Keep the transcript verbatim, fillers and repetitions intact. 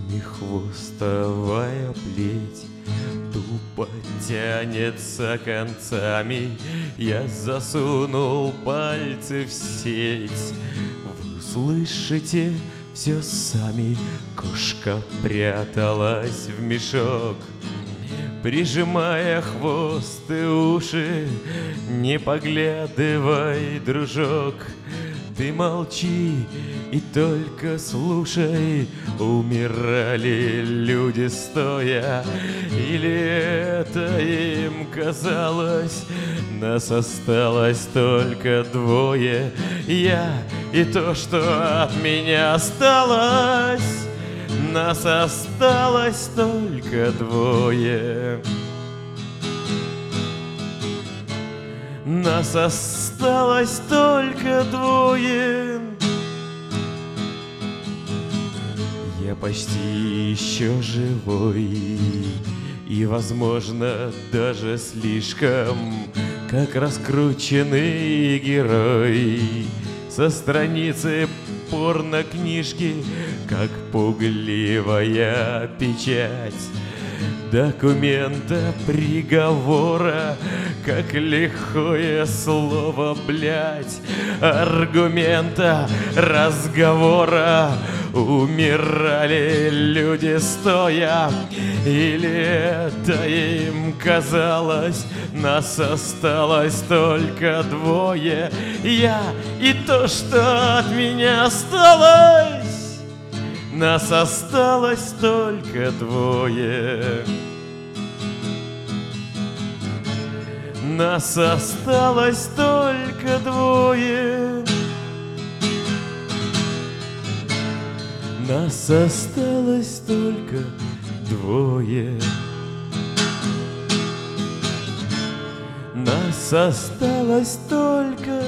Семихвостовая плеть тупо тянется концами. Я засунул пальцы в сеть. Вы слышите все сами. Кошка пряталась в мешок, прижимая хвост и уши. Не поглядывай, дружок, ты молчи и только слушай. Умирали люди стоя, или это им казалось? Нас осталось только двое, я и то, что от меня осталось. Нас осталось только двое. Нас осталось только двое. Я почти еще живой и, возможно, даже слишком, как раскрученный герой со страницы порнокнижки, как пугливая печать документа приговора, как лихое слово, блядь, аргумента разговора. Умирали люди стоя, или это им казалось? Нас осталось только двое, я и то, что от меня осталось. Нас осталось только двое. Нас осталось только двое. Нас осталось только двое. Нас осталось только